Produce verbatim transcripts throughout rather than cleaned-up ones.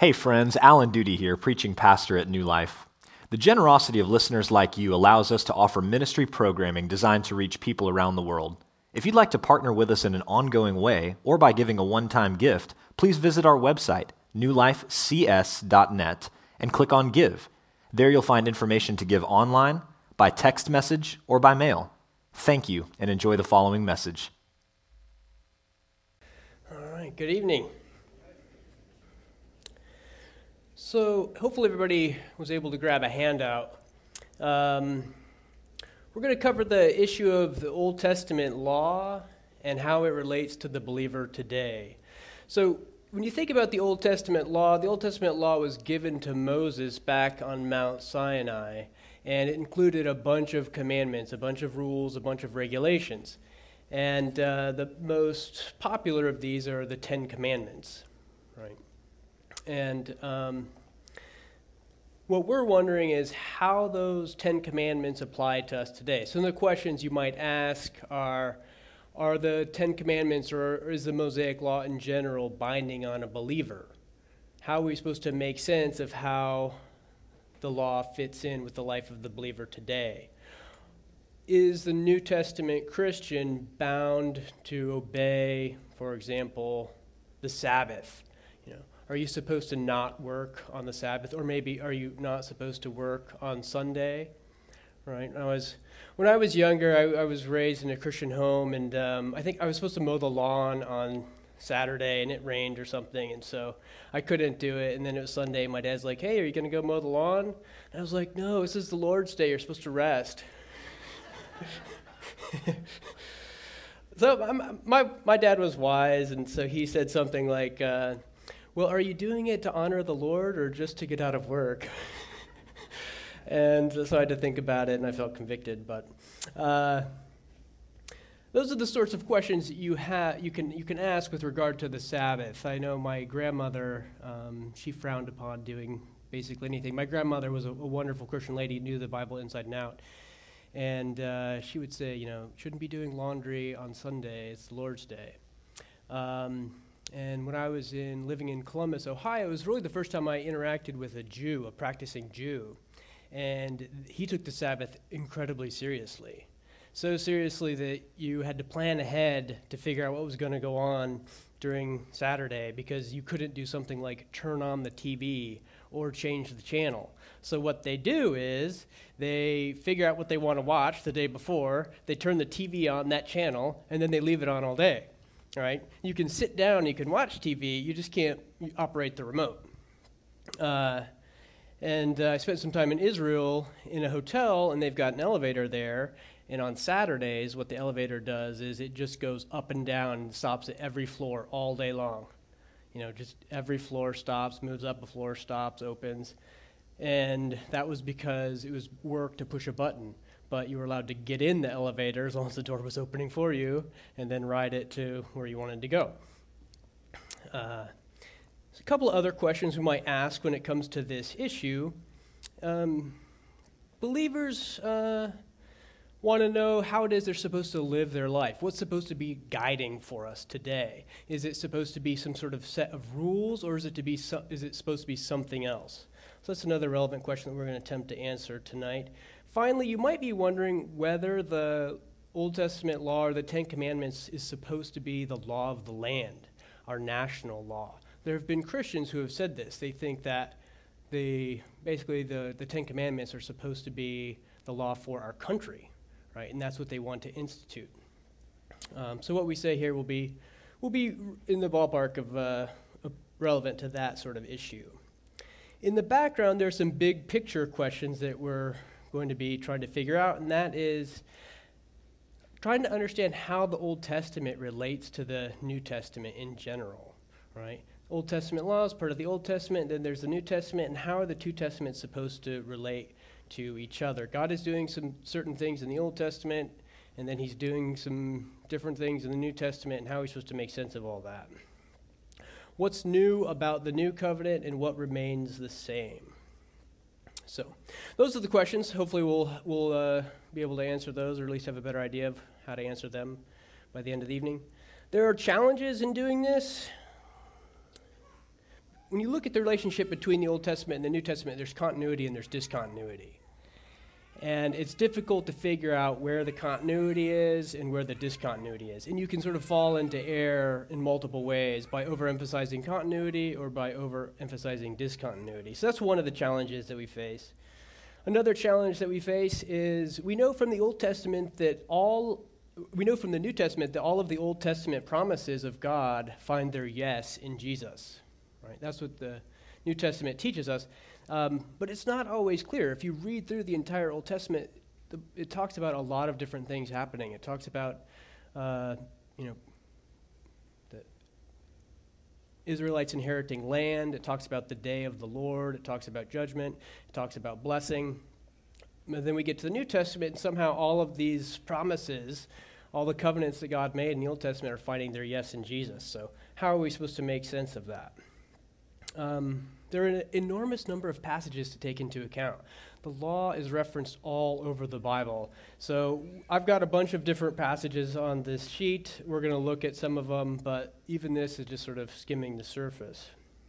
Hey friends, Alan Duty here, preaching pastor at New Life. The generosity of listeners like you allows us to offer ministry programming designed to reach people around the world. If you'd like to partner with us in an ongoing way or by giving a one-time gift, please visit our website, new life c s dot net, and click on Give. There you'll find information to give online, by text message, or by mail. Thank you, and enjoy the following message. All right, good evening. So hopefully everybody was able to grab a handout. Um, we're going to cover the issue of the Old Testament law and how it relates to the believer today. So when you think about the Old Testament law, the Old Testament law was given to Moses back on Mount Sinai, and it included a bunch of commandments, a bunch of rules, a bunch of regulations. And uh, the most popular of these are the Ten Commandments, right? And um, what we're wondering is how those Ten Commandments apply to us today. Some of the questions you might ask are, are the Ten Commandments or is the Mosaic Law in general binding on a believer? How are we supposed to make sense of how the law fits in with the life of the believer today? Is the New Testament Christian bound to obey, for example, the Sabbath? You know, are you supposed to not work on the Sabbath, or maybe are you not supposed to work on Sunday? Right? I was when I was younger, I, I was raised in a Christian home, and um, I think I was supposed to mow the lawn on Saturday, and it rained or something, and so I couldn't do it. And then it was Sunday. My dad's like, "Hey, are you going to go mow the lawn?" And I was like, "No, this is the Lord's Day. You're supposed to rest." So I'm, my my dad was wise, and so he said something like, uh, "Well, are you doing it to honor the Lord or just to get out of work?" And so I had to think about it, and I felt convicted. But uh, those are the sorts of questions that you have you can you can ask with regard to the Sabbath. I know my grandmother, um, she frowned upon doing basically anything. My grandmother was a, a wonderful Christian lady, knew the Bible inside and out. And uh, she would say, you know, shouldn't be doing laundry on Sunday. It's the Lord's Day. Um, and when I was in living in Columbus, Ohio, it was really the first time I interacted with a Jew, a practicing Jew. And he took the Sabbath incredibly seriously. So seriously that you had to plan ahead to figure out what was going to go on during Saturday, because you couldn't do something like turn on the T V or change the channel. So what they do is they figure out what they want to watch the day before, they turn the T V on that channel, and then they leave it on all day. All right? You can sit down, you can watch T V, you just can't operate the remote. Uh, and uh, I spent some time in Israel in a hotel, and they've got an elevator there. And on Saturdays, what the elevator does is it just goes up and down and stops at every floor all day long. You know, just every floor stops, moves up a floor, stops, opens. And that was because it was work to push a button. But you were allowed to get in the elevator as long as the door was opening for you, and then ride it to where you wanted to go. Uh, a couple of other questions we might ask when it comes to this issue. Um, believers uh, want to know how it is they're supposed to live their life. What's supposed to be guiding for us today? Is it supposed to be some sort of set of rules, or is it to be so, is it supposed to be something else? So that's another relevant question that we're going to attempt to answer tonight. Finally, you might be wondering whether the Old Testament law or the Ten Commandments is supposed to be the law of the land, our national law. There have been Christians who have said this. They think that the basically the, the Ten Commandments are supposed to be the law for our country, right? And that's what they want to institute. Um, so what we say here will be will be in the ballpark of uh, relevant to that sort of issue. In the background, there's some big picture questions that we're going to be trying to figure out, and that is trying to understand how the Old Testament relates to the New Testament in general, right? Old Testament law is part of the Old Testament, then there's the New Testament, and how are the two Testaments supposed to relate to each other? God is doing some certain things in the Old Testament, and then he's doing some different things in the New Testament, and how are we supposed to make sense of all that? What's new about the New Covenant, and what remains the same? So those are the questions. Hopefully we'll, we'll uh, be able to answer those, or at least have a better idea of how to answer them by the end of the evening. There are challenges in doing this. when you look at the relationship between the Old Testament and the New Testament, there's continuity and there's discontinuity. And it's difficult to figure out where the continuity is and where the discontinuity is. And you can sort of fall into error in multiple ways by overemphasizing continuity or by overemphasizing discontinuity. So that's one of the challenges that we face. Another challenge that we face is we know from the Old Testament that all, we know from the New Testament that all of the Old Testament promises of God find their yes in Jesus. Right? That's what the New Testament teaches us. Um, but it's not always clear. If you read through the entire Old Testament, the, it talks about a lot of different things happening. It talks about, uh, you know, the Israelites inheriting land. It talks about the day of the Lord. It talks about judgment. It talks about blessing. And then we get to the New Testament, and somehow all of these promises, all the covenants that God made in the Old Testament are finding their yes in Jesus. So how are we supposed to make sense of that? Um, there are an enormous number of passages to take into account. The law is referenced all over the Bible. So I've got a bunch of different passages on this sheet. We're going to look at some of them, but even this is just sort of skimming the surface.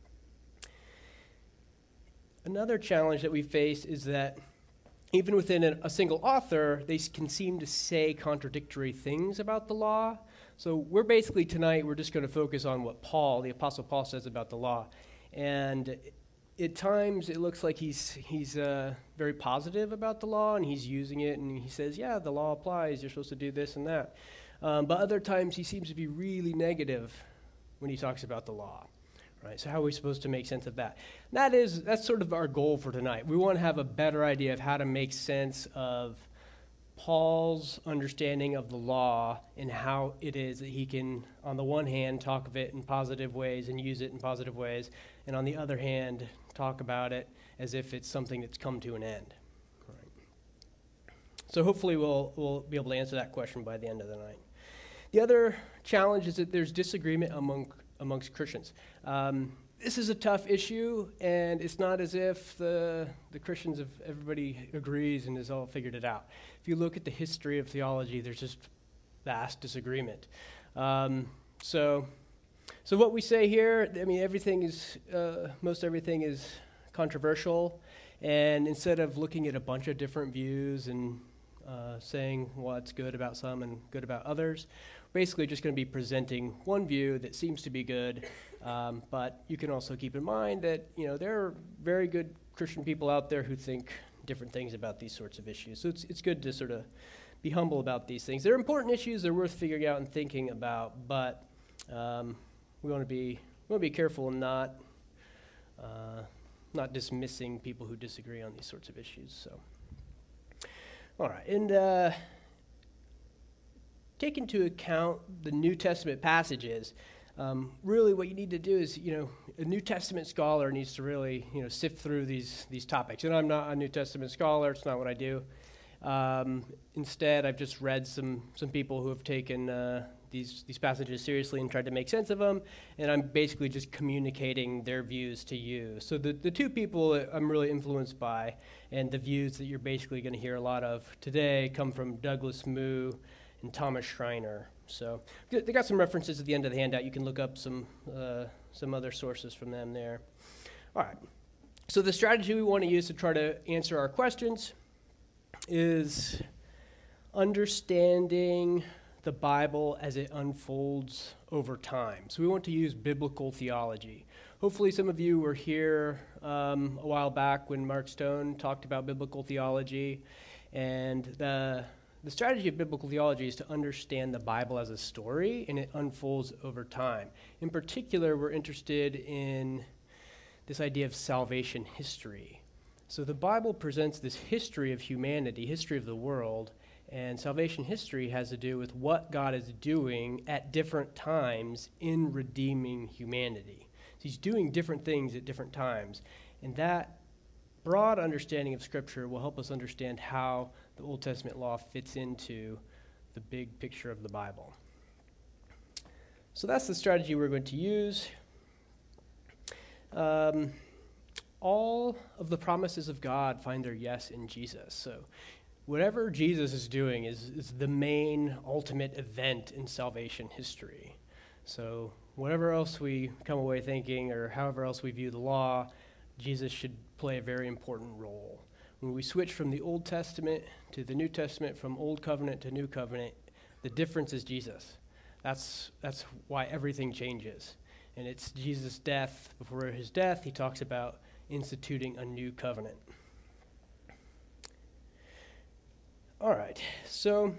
Another challenge that we face is that even within a, a single author, they can seem to say contradictory things about the law. So we're basically tonight, we're just going to focus on what Paul, the Apostle Paul, says about the law. And at times, it looks like he's he's uh, very positive about the law, and he's using it, and he says, yeah, the law applies, you're supposed to do this and that. Um, but other times, he seems to be really negative when he talks about the law. Right? So how are we supposed to make sense of that? That is, that's sort of our goal for tonight. We want to have a better idea of how to make sense of Paul's understanding of the law and how it is that he can, on the one hand, talk of it in positive ways and use it in positive ways, and on the other hand, talk about it as if it's something that's come to an end. Right. So hopefully we'll we'll be able to answer that question by the end of the night. The other challenge is that there's disagreement among amongst Christians. Um, This is a tough issue, and it's not as if the the Christians, of everybody agrees and has all figured it out. If you look at the history of theology, there's just vast disagreement. Um, so, so what we say here, I mean, everything is, uh, most everything is controversial, and instead of looking at a bunch of different views and uh, saying what's good about some and good about others, basically just going to be presenting one view that seems to be good, um, but you can also keep in mind that, you know, there are very good Christian people out there who think different things about these sorts of issues. So it's it's good to sort of be humble about these things. They're important issues. They're worth figuring out and thinking about, but um, we want to be we want to be careful and not uh, not dismissing people who disagree on these sorts of issues. So, all right, and. Uh, Take into account the New Testament passages. Um, really, what you need to do is, you know, a New Testament scholar needs to really, you know, sift through these these topics. And I'm not a New Testament scholar; it's not what I do. Um, instead, I've just read some some people who have taken uh, these these passages seriously and tried to make sense of them. And I'm basically just communicating their views to you. So the the two people that I'm really influenced by, and the views that you're basically going to hear a lot of today, come from Douglas Moo and Thomas Schreiner. So they got some references at the end of the handout. You can look up some uh, some other sources from them there. All right. So the strategy we want to use to try to answer our questions is understanding the Bible as it unfolds over time. So we want to use biblical theology. Hopefully some of you were here um, a while back when Mark Stone talked about biblical theology, and the The strategy of biblical theology is to understand the Bible as a story, and it unfolds over time. In particular, we're interested in this idea of salvation history. So the Bible presents this history of humanity, history of the world, and salvation history has to do with what God is doing at different times in redeeming humanity. So he's doing different things at different times, and that broad understanding of Scripture will help us understand how the Old Testament law fits into the big picture of the Bible. So that's the strategy we're going to use. Um, all of the promises of God find their yes in Jesus. So whatever Jesus is doing is, is the main ultimate event in salvation history. So whatever else we come away thinking or however else we view the law, Jesus should play a very important role. When we switch from the Old Testament to the New Testament, from Old Covenant to New Covenant, the difference is Jesus. That's that's why everything changes. And it's Jesus' death. Before his death, he talks about instituting a new covenant. All right, so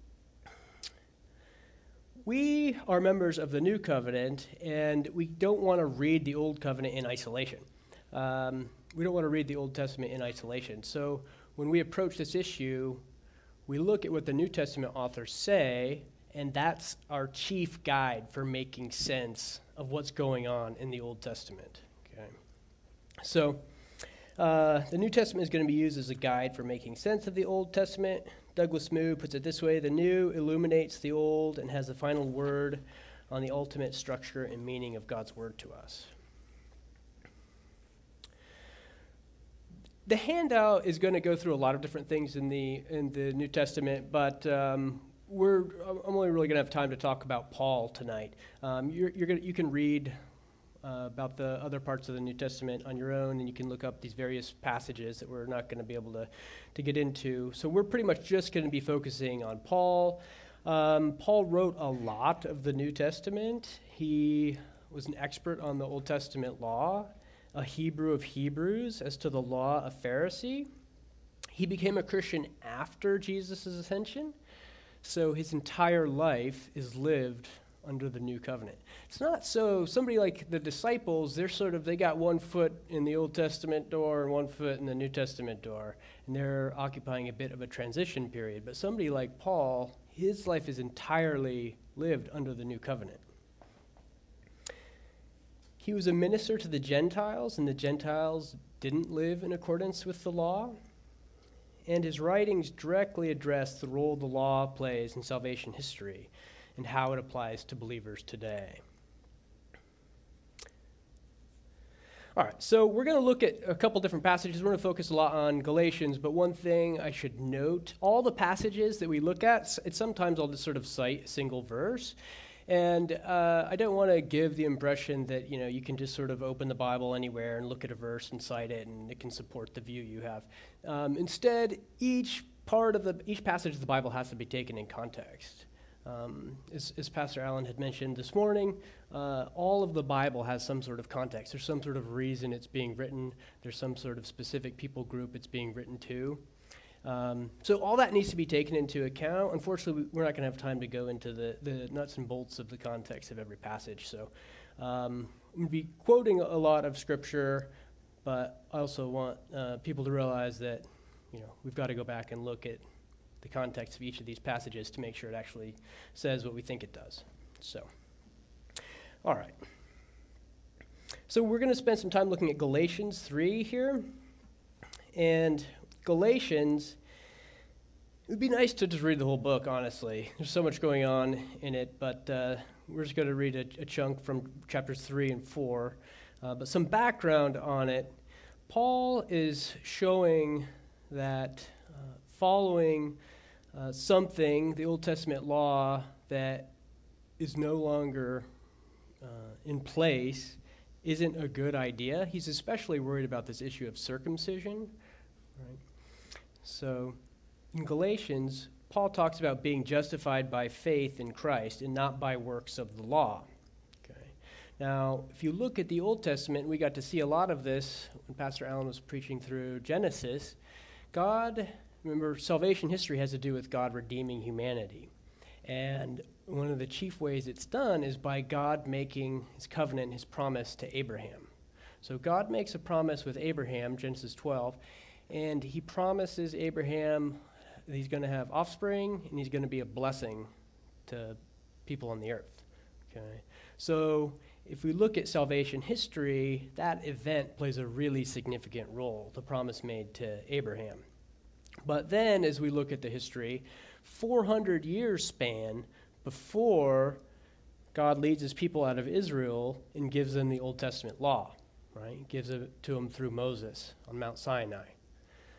we are members of the New Covenant, and we don't want to read the Old Covenant in isolation. Um, we don't want to read the Old Testament in isolation. So when we approach this issue, we look at what the New Testament authors say, and that's our chief guide for making sense of what's going on in the Old Testament. Okay. So uh, the New Testament is going to be used as a guide for making sense of the Old Testament. Douglas Moo puts it this way: the new illuminates the old and has the final word on the ultimate structure and meaning of God's word to us. The handout is going to go through a lot of different things in the in the New Testament, but um, we're I'm only really going to have time to talk about Paul tonight. Um, you're, you're gonna, you can read uh, about the other parts of the New Testament on your own, and you can look up these various passages that we're not going to be able to, to get into. So we're pretty much just going to be focusing on Paul. Um, Paul wrote a lot of the New Testament. He was an expert on the Old Testament law, a Hebrew of Hebrews, as to the law, a Pharisee. He became a Christian after Jesus' ascension, so his entire life is lived under the new covenant. It's not so, somebody like the disciples, they're sort of, they got one foot in the Old Testament door and one foot in the New Testament door, and they're occupying a bit of a transition period. But somebody like Paul, his life is entirely lived under the new covenant. He was a minister to the Gentiles, and the Gentiles didn't live in accordance with the law. And his writings directly address the role the law plays in salvation history and how it applies to believers today. All right, so we're going to look at a couple different passages. We're going to focus a lot on Galatians, but one thing I should note, all the passages that we look at, it's sometimes I'll just sort of cite a single verse. And uh, I don't want to give the impression that, you know, you can just sort of open the Bible anywhere and look at a verse and cite it, and it can support the view you have. Um, instead, each part of the, each passage of the Bible has to be taken in context. Um, as, as Pastor Allen had mentioned this morning, uh, all of the Bible has some sort of context. There's some sort of reason it's being written. There's some sort of specific people group it's being written to. Um, so all that needs to be taken into account. Unfortunately, we're not going to have time to go into the, the nuts and bolts of the context of every passage. So um, I'm going to be quoting a lot of Scripture, but I also want uh, people to realize that, you know, we've got to go back and look at the context of each of these passages to make sure it actually says what we think it does. So, all right. So we're going to spend some time looking at Galatians three here. And Galatians, it would be nice to just read the whole book, honestly. There's so much going on in it, but uh, we're just going to read a, a chunk from chapters three and four. Uh, but some background on it. Paul is showing that uh, following uh, something, the Old Testament law, that is no longer uh, in place isn't a good idea. He's especially worried about this issue of circumcision. Right? So in Galatians, Paul talks about being justified by faith in Christ and not by works of the law. Okay. Now, if you look at the Old Testament, we got to see a lot of this when Pastor Allen was preaching through Genesis. God, remember, salvation history has to do with God redeeming humanity. And one of the chief ways it's done is by God making his covenant, his promise to Abraham. So God makes a promise with Abraham, Genesis twelve, and he promises Abraham that he's going to have offspring and he's going to be a blessing to people on the earth. Okay, so if we look at salvation history, that event plays a really significant role, the promise made to Abraham. But then as we look at the history, four hundred years span before God leads his people out of Israel and gives them the Old Testament law, right? He gives it to them through Moses on Mount Sinai.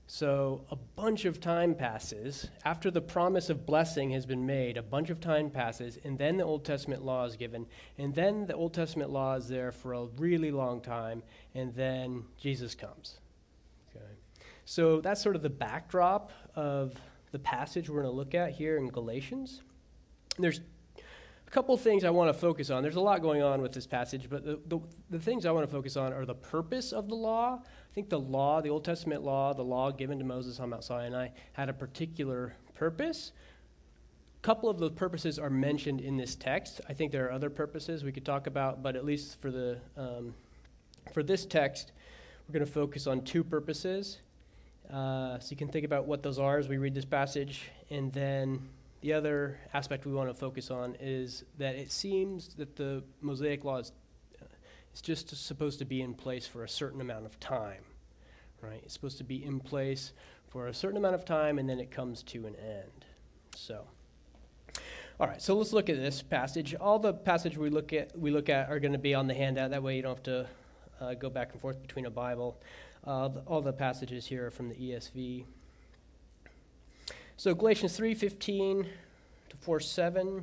So a bunch of time passes. After the promise of blessing has been made, a bunch of time passes, and then the Old Testament law is given. And then the Old Testament law is there for a really long time, and then Jesus comes. Okay. So that's sort of the backdrop of the passage we're going to look at here in Galatians. There's a couple things I want to focus on. There's a lot going on with this passage, but the, the, the things I want to focus on are the purpose of the law. I think the law, the Old Testament law, the law given to Moses on Mount Sinai, had a particular purpose. A couple of the purposes are mentioned in this text. I think there are other purposes we could talk about, but at least for the um, for this text, we're going to focus on two purposes. Uh, so you can think about what those are as we read this passage, and then the other aspect we want to focus on is that it seems that the Mosaic law is, uh, is just supposed to be in place for a certain amount of time, right? It's supposed to be in place for a certain amount of time, and then it comes to an end. So, all right. So let's look at this passage. All the passage we look at we look at are going to be on the handout. That way, you don't have to uh, go back and forth between a Bible. Uh, the, all the passages here are from the E S V. So Galatians three fifteen to four seven,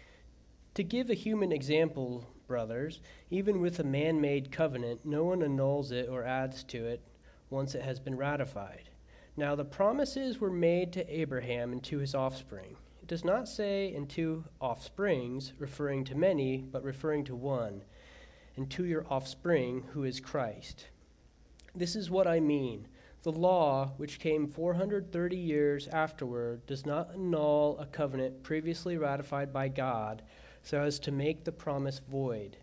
to give a human example, brothers, even with a man-made covenant, no one annuls it or adds to it once it has been ratified. Now the promises were made to Abraham and to his offspring. It does not say and to offsprings, referring to many, but referring to one, and to your offspring, who is Christ. This is what I mean. The law, which came four hundred thirty years afterward, does not annul a covenant previously ratified by God, so as to make the promise void.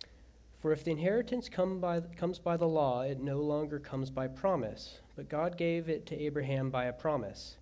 For if the inheritance come by, comes by the law, it no longer comes by promise, but God gave it to Abraham by a promise.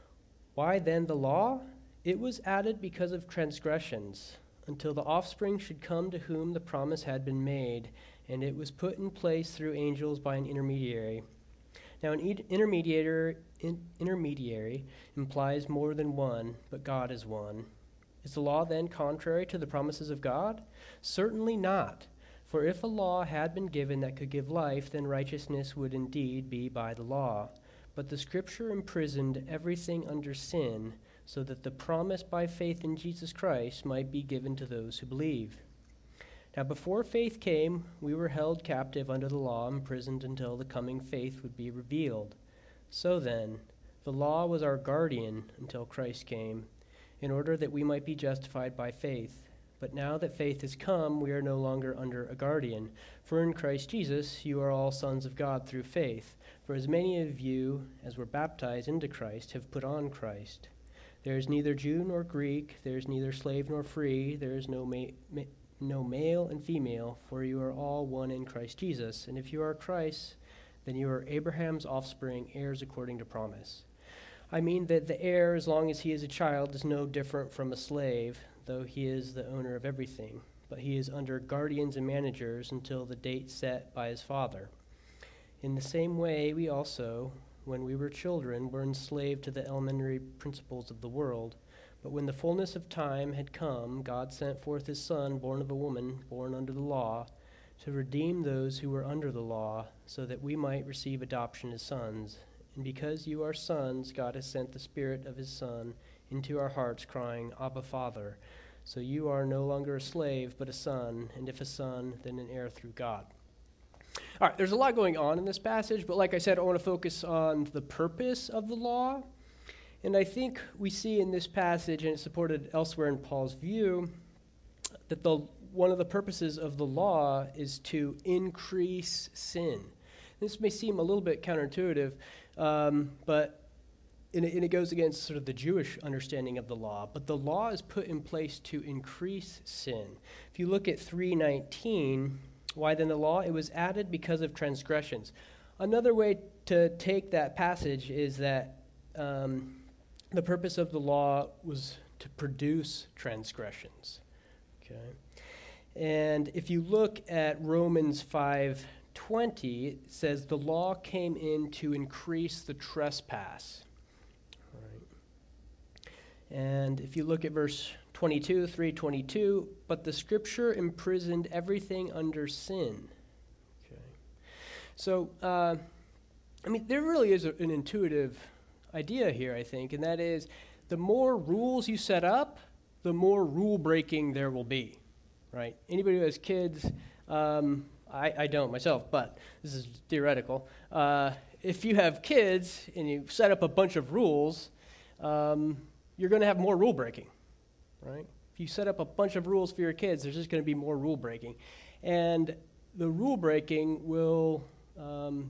Why then the law? It was added because of transgressions, until the offspring should come to whom the promise had been made, and it was put in place through angels by an intermediary. Now, an intermediary, in, intermediary implies more than one, but God is one. Is the law then contrary to the promises of God? Certainly not. For if a law had been given that could give life, then righteousness would indeed be by the law. But the Scripture imprisoned everything under sin, so that the promise by faith in Jesus Christ might be given to those who believe. Now before faith came, we were held captive under the law, imprisoned until the coming faith would be revealed. So then, the law was our guardian until Christ came, in order that we might be justified by faith. But now that faith has come, we are no longer under a guardian. For in Christ Jesus, you are all sons of God through faith. For as many of you as were baptized into Christ have put on Christ. There is neither Jew nor Greek, there is neither slave nor free, there is no ma- ma- no male and female, for you are all one in Christ Jesus. And if you are Christ, then you are Abraham's offspring, heirs according to promise. I mean that the heir, as long as he is a child, is no different from a slave, though he is the owner of everything. But he is under guardians and managers until the date set by his father. In the same way, we also, when we were children, were enslaved to the elementary principles of the world. But when the fullness of time had come, God sent forth his Son, born of a woman, born under the law, to redeem those who were under the law, so that we might receive adoption as sons. And because you are sons, God has sent the Spirit of his Son into our hearts, crying, Abba, Father. So you are no longer a slave, but a son, and if a son, then an heir through God. All right, there's a lot going on in this passage, but like I said, I want to focus on the purpose of the law. And I think we see in this passage, and it's supported elsewhere in Paul's view, that the one of the purposes of the law is to increase sin. This may seem a little bit counterintuitive, um, but and it, and it goes against sort of the Jewish understanding of the law. But the law is put in place to increase sin. If you look at three nineteen, why then the law? It was added because of transgressions. Another way to take that passage is that um, the purpose of the law was to produce transgressions. Okay, and if you look at Romans five twenty, it says the law came in to increase the trespass. All right. And if you look at verse twenty-two, three twenty-two, but the Scripture imprisoned everything under sin. Okay, so. Uh, I mean, there really is a, an intuitive idea here, I think, and that is the more rules you set up, the more rule breaking there will be, right? Anybody who has kids, um, I, I don't myself, but this is theoretical. Uh, if you have kids and you set up a bunch of rules, um, you're going to have more rule breaking, right? If you set up a bunch of rules for your kids, there's just going to be more rule breaking. And the rule breaking will um,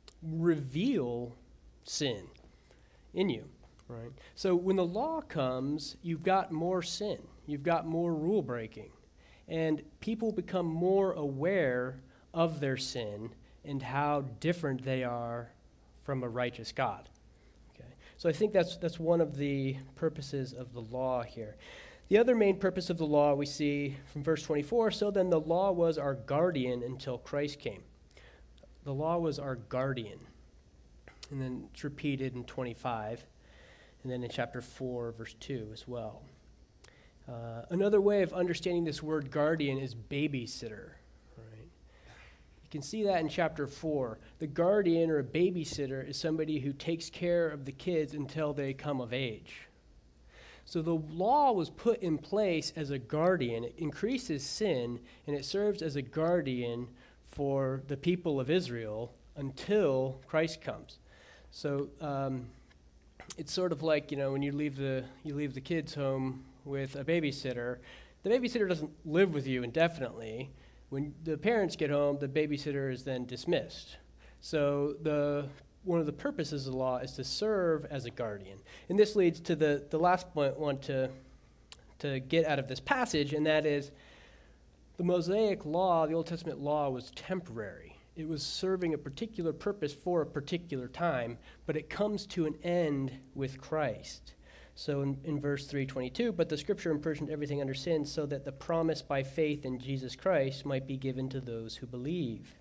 reveal sin in you, right? So when the law comes, you've got more sin. You've got more rule breaking. And people become more aware of their sin and how different they are from a righteous God. Okay? So I think that's that's one of the purposes of the law here. The other main purpose of the law we see from verse twenty-four, so then the law was our guardian until Christ came. The law was our guardian. And then it's repeated in twenty-five, and then in chapter four, verse two as well. Uh, another way of understanding this word guardian is babysitter. Right? You can see that in chapter four. The guardian or a babysitter is somebody who takes care of the kids until they come of age. So the law was put in place as a guardian. It increases sin, and it serves as a guardian for the people of Israel until Christ comes. So um, it's sort of like, you know, when you leave the you leave the kids home with a babysitter, the babysitter doesn't live with you indefinitely. When the parents get home, the babysitter is then dismissed. So the one of the purposes of the law is to serve as a guardian. And this leads to the, the last point I want to, to get out of this passage, and that is the Mosaic law, the Old Testament law, was temporary. It was serving a particular purpose for a particular time, but it comes to an end with Christ. So in, in verse three twenty-two, but the scripture imprisoned everything under sin so that the promise by faith in Jesus Christ might be given to those who believe.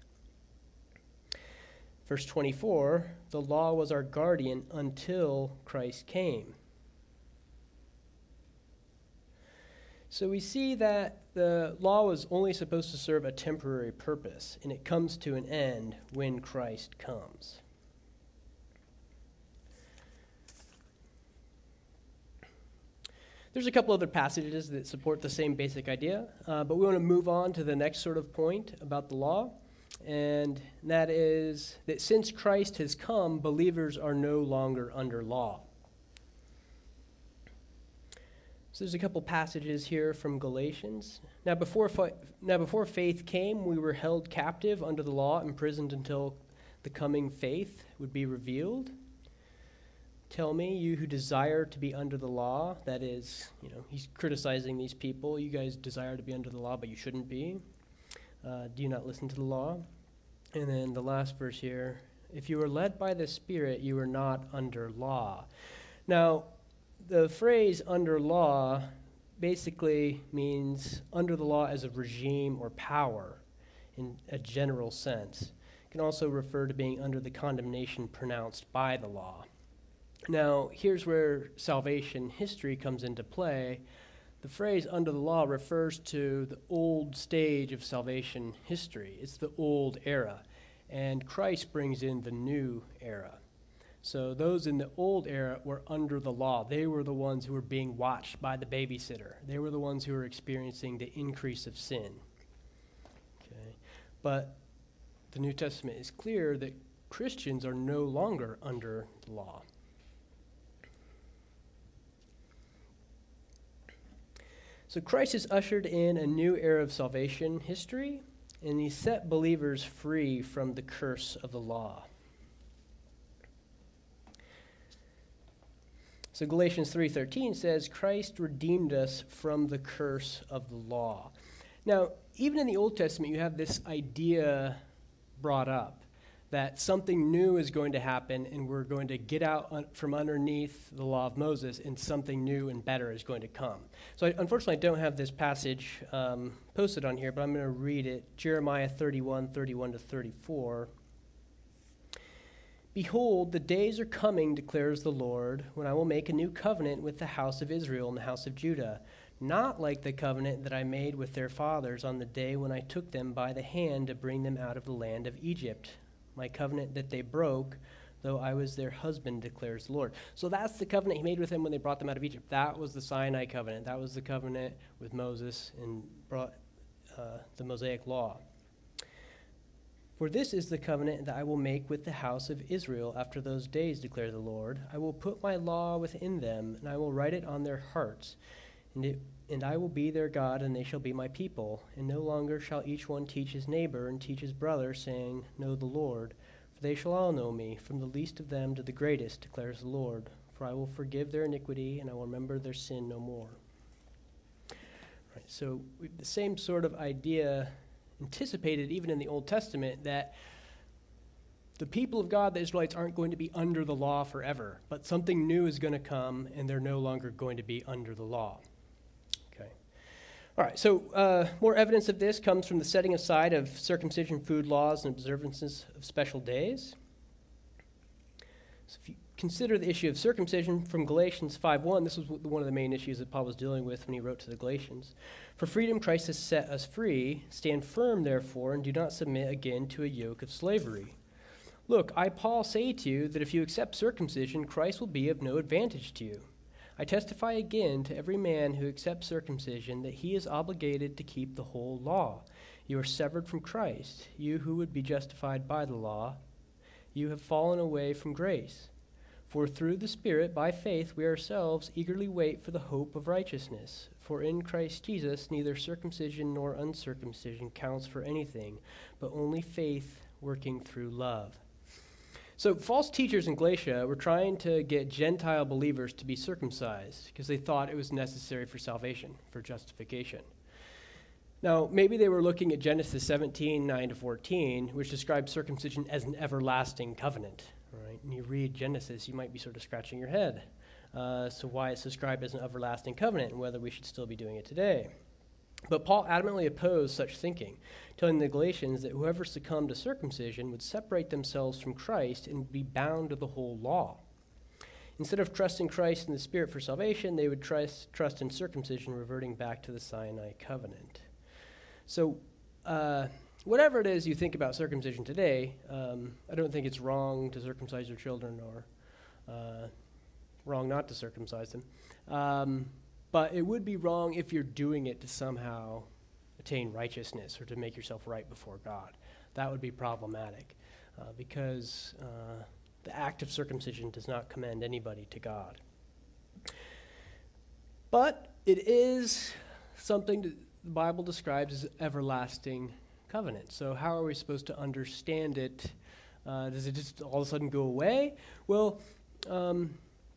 Verse twenty-four, the law was our guardian until Christ came. So we see that the law was only supposed to serve a temporary purpose, and it comes to an end when Christ comes. There's a couple other passages that support the same basic idea, uh, but we want to move on to the next sort of point about the law, and that is that since Christ has come, believers are no longer under law. So there's a couple passages here from Galatians. Now before, fi- now before faith came, we were held captive under the law, imprisoned until the coming faith would be revealed. Tell me, you who desire to be under the law, that is, you know, he's criticizing these people. You guys desire to be under the law, but you shouldn't be. Uh, do you not listen to the law? And then the last verse here, if you are led by the Spirit, you are not under law. Now, the phrase under law basically means under the law as a regime or power in a general sense. It can also refer to being under the condemnation pronounced by the law. Now, here's where salvation history comes into play. The phrase under the law refers to the old stage of salvation history. It's the old era. And Christ brings in the new era. So those in the old era were under the law. They were the ones who were being watched by the babysitter. They were the ones who were experiencing the increase of sin. Okay. But the New Testament is clear that Christians are no longer under the law. So Christ has ushered in a new era of salvation history, and he set believers free from the curse of the law. So Galatians three thirteen says, Christ redeemed us from the curse of the law. Now, even in the Old Testament, you have this idea brought up that something new is going to happen and we're going to get out un- from underneath the law of Moses and something new and better is going to come. So I, unfortunately, I don't have this passage um, posted on here, but I'm going to read it. Jeremiah thirty-one, thirty-one to thirty-four. Behold, the days are coming, declares the Lord, when I will make a new covenant with the house of Israel and the house of Judah, not like the covenant that I made with their fathers on the day when I took them by the hand to bring them out of the land of Egypt, my covenant that they broke, though I was their husband, declares the Lord. So that's the covenant he made with them when they brought them out of Egypt. That was the Sinai covenant. That was the covenant with Moses and brought uh, the Mosaic law. For this is the covenant that I will make with the house of Israel after those days, declares the Lord. I will put my law within them, and I will write it on their hearts. And, it, and I will be their God, and they shall be my people. And no longer shall each one teach his neighbor and teach his brother, saying, Know the Lord. For they shall all know me, from the least of them to the greatest, declares the Lord. For I will forgive their iniquity, and I will remember their sin no more. Right, so we, the same sort of idea anticipated even in the Old Testament, that the people of God, the Israelites, aren't going to be under the law forever, but something new is going to come, and they're no longer going to be under the law. Okay. All right, so uh, more evidence of this comes from the setting aside of circumcision food laws and observances of special days. So if you consider the issue of circumcision from Galatians five one, this was one of the main issues that Paul was dealing with when he wrote to the Galatians. For freedom Christ has set us free. Stand firm, therefore, and do not submit again to a yoke of slavery. Look, I, Paul, say to you that if you accept circumcision, Christ will be of no advantage to you. I testify again to every man who accepts circumcision that he is obligated to keep the whole law. You are severed from Christ, you who would be justified by the law. You have fallen away from grace. For through the Spirit, by faith, we ourselves eagerly wait for the hope of righteousness. For in Christ Jesus, neither circumcision nor uncircumcision counts for anything, but only faith working through love. So false teachers in Galatia were trying to get Gentile believers to be circumcised because they thought it was necessary for salvation, for justification. Now, maybe they were looking at Genesis seventeen, nine to fourteen, which describes circumcision as an everlasting covenant. Right? And you read Genesis, you might be sort of scratching your head. Uh, so why it's described as an everlasting covenant and whether we should still be doing it today. But Paul adamantly opposed such thinking, telling the Galatians that whoever succumbed to circumcision would separate themselves from Christ and be bound to the whole law. Instead of trusting Christ and the Spirit for salvation, they would trust, trust in circumcision, reverting back to the Sinai covenant. So, uh, whatever it is you think about circumcision today, um, I don't think it's wrong to circumcise your children or uh, wrong not to circumcise them. Um, but it would be wrong if you're doing it to somehow attain righteousness or to make yourself right before God. That would be problematic uh, because uh, the act of circumcision does not commend anybody to God. But it is something that the Bible describes as everlasting covenant. So how are we supposed to understand it? Uh, does it just all of a sudden go away? Well, um,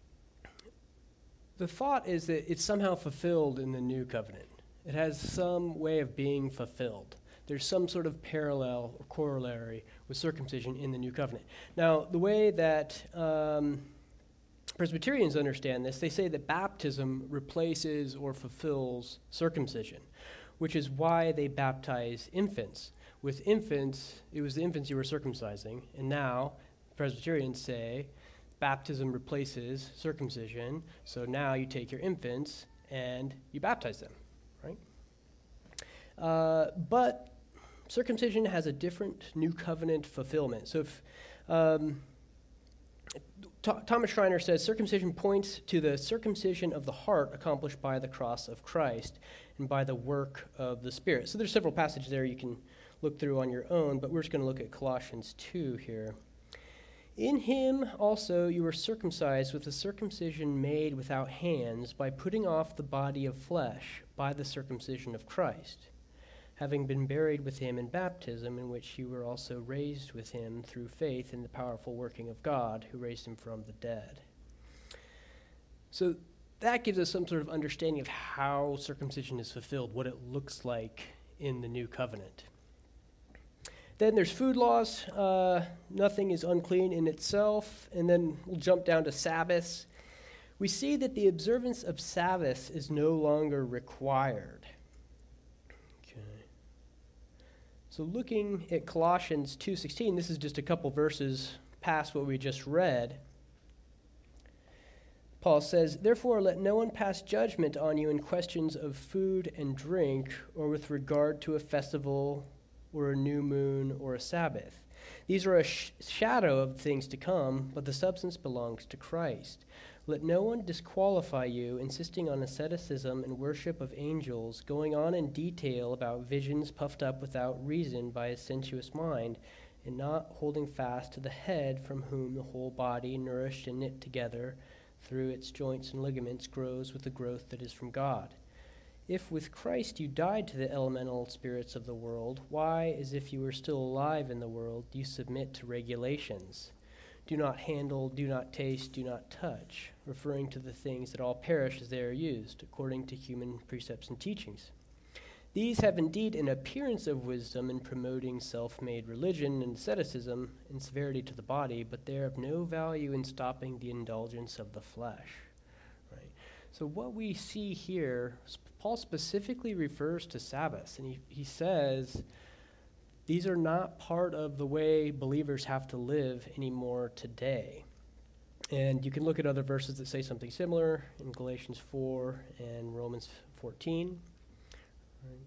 the thought is that it's somehow fulfilled in the new covenant. It has some way of being fulfilled. There's some sort of parallel or corollary with circumcision in the new covenant. Now, the way that um, Presbyterians understand this, they say that baptism replaces or fulfills circumcision, which is why they baptize infants. With infants, it was the infants you were circumcising, and now Presbyterians say baptism replaces circumcision, so now you take your infants and you baptize them, right? Uh, but circumcision has a different new covenant fulfillment. So if um, Th- Thomas Schreiner says circumcision points to the circumcision of the heart accomplished by the cross of Christ and by the work of the Spirit. So there's several passages there you can look through on your own, but we're just going to look at Colossians two here. In him also you were circumcised with a circumcision made without hands by putting off the body of flesh by the circumcision of Christ, having been buried with him in baptism, in which you were also raised with him through faith in the powerful working of God, who raised him from the dead. So that gives us some sort of understanding of how circumcision is fulfilled, what it looks like in the new covenant. Then there's food laws. Uh, nothing is unclean in itself. And then we'll jump down to Sabbaths. We see that the observance of Sabbaths is no longer required. So looking at Colossians two sixteen, this is just a couple verses past what we just read. Paul says, "Therefore let no one pass judgment on you in questions of food and drink, or with regard to a festival, or a new moon, or a Sabbath. These are a sh- shadow of things to come, but the substance belongs to Christ. Let no one disqualify you, insisting on asceticism and worship of angels, going on in detail about visions puffed up without reason by a sensuous mind, and not holding fast to the head, from whom the whole body, nourished and knit together through its joints and ligaments, grows with the growth that is from God. If with Christ you died to the elemental spirits of the world, why, as if you were still alive in the world, do you submit to regulations? Do not handle, do not taste, do not touch, referring to the things that all perish as they are used, according to human precepts and teachings. These have indeed an appearance of wisdom in promoting self-made religion and asceticism and severity to the body, but they are of no value in stopping the indulgence of the flesh. Right? So what we see here, Paul specifically refers to Sabbaths, and he, he says these are not part of the way believers have to live anymore today. And you can look at other verses that say something similar in Galatians four and Romans fourteen. Right.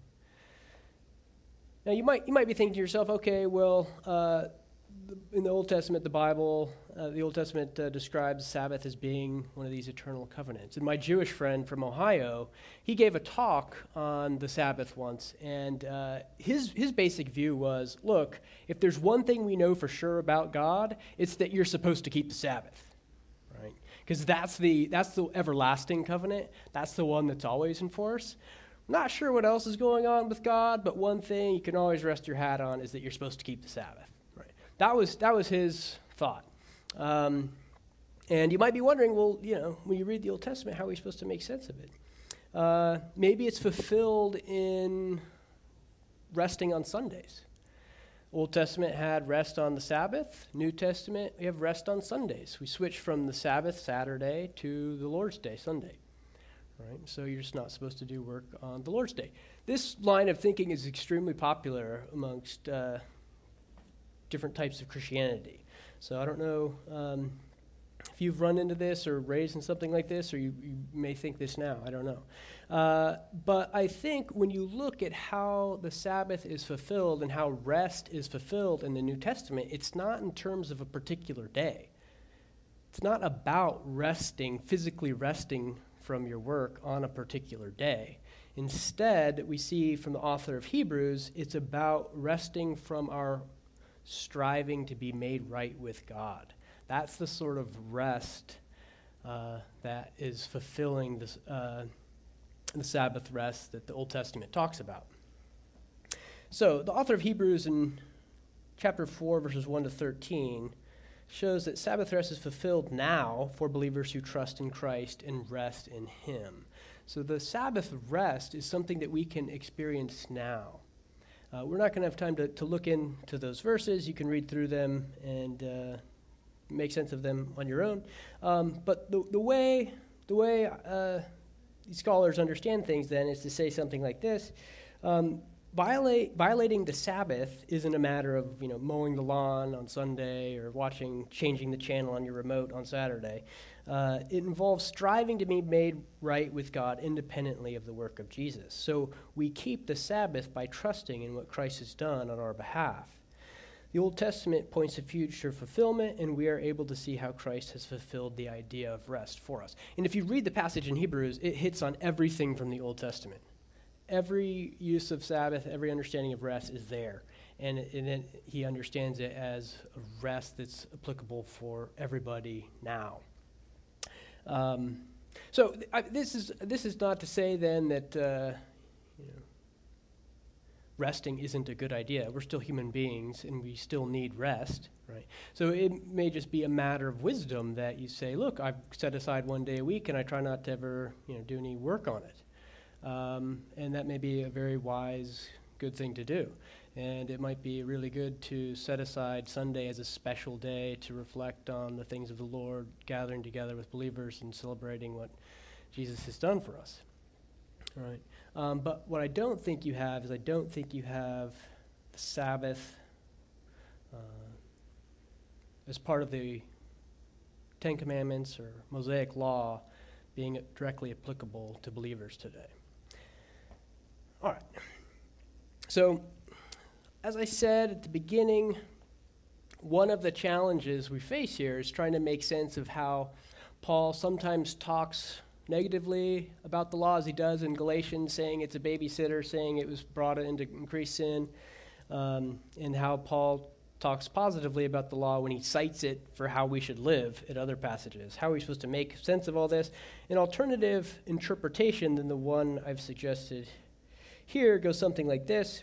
Now you might you might be thinking to yourself, okay, well, uh, in the Old Testament, the Bible, uh, the Old Testament uh, describes Sabbath as being one of these eternal covenants. And my Jewish friend from Ohio, he gave a talk on the Sabbath once, and uh, his his basic view was, look, if there's one thing we know for sure about God, it's that you're supposed to keep the Sabbath, right? Because that's the that's the everlasting covenant. That's the one that's always in force. Not sure what else is going on with God, but one thing you can always rest your hat on is that you're supposed to keep the Sabbath. Right? That was that was his thought. Um, and you might be wondering, well, you know, when you read the Old Testament, how are we supposed to make sense of it? Uh, maybe it's fulfilled in resting on Sundays. Old Testament had rest on the Sabbath. New Testament, we have rest on Sundays. We switch from the Sabbath, Saturday, to the Lord's Day, Sunday. Right? So you're just not supposed to do work on the Lord's Day. This line of thinking is extremely popular amongst uh, different types of Christianity. So I don't know um, if you've run into this or raised in something like this, or you, you may think this now. I don't know. Uh, but I think when you look at how the Sabbath is fulfilled and how rest is fulfilled in the New Testament, it's not in terms of a particular day. It's not about resting, physically resting from your work on a particular day. Instead, we see from the author of Hebrews, it's about resting from our striving to be made right with God. That's the sort of rest uh, that is fulfilling this, uh, the Sabbath rest that the Old Testament talks about. So the author of Hebrews in chapter four, verses one to thirteen, shows that Sabbath rest is fulfilled now for believers who trust in Christ and rest in Him. So the Sabbath rest is something that we can experience now. Uh, we're not going to have time to, to look into those verses. You can read through them and uh, make sense of them on your own. Um, but the, the way the way uh, scholars understand things then is to say something like this. Um, Violate, violating the Sabbath isn't a matter of, you know, mowing the lawn on Sunday or watching, changing the channel on your remote on Saturday. Uh, it involves striving to be made right with God independently of the work of Jesus. So we keep the Sabbath by trusting in what Christ has done on our behalf. The Old Testament points to future fulfillment, and we are able to see how Christ has fulfilled the idea of rest for us. And if you read the passage in Hebrews, it hits on everything from the Old Testament. Every use of Sabbath, every understanding of rest is there. And, and then he understands it as a rest that's applicable for everybody now. Um, so I, this is this is not to say then that uh, you know, resting isn't a good idea. We're still human beings, and we still need rest, right? So it may just be a matter of wisdom that you say, look, I've set aside one day a week, and I try not to ever you know, do any work on it. Um, and that may be a very wise, good thing to do. And it might be really good to set aside Sunday as a special day to reflect on the things of the Lord, gathering together with believers and celebrating what Jesus has done for us. All right. Um, but what I don't think you have is I don't think you have the Sabbath uh, as part of the Ten Commandments or Mosaic Law being directly applicable to believers today. All right. So, as I said at the beginning, one of the challenges we face here is trying to make sense of how Paul sometimes talks negatively about the law, as he does in Galatians, saying it's a babysitter, saying it was brought in to increase sin, um, and how Paul talks positively about the law when he cites it for how we should live at other passages. How are we supposed to make sense of all this? An alternative interpretation than the one I've suggested here goes something like this.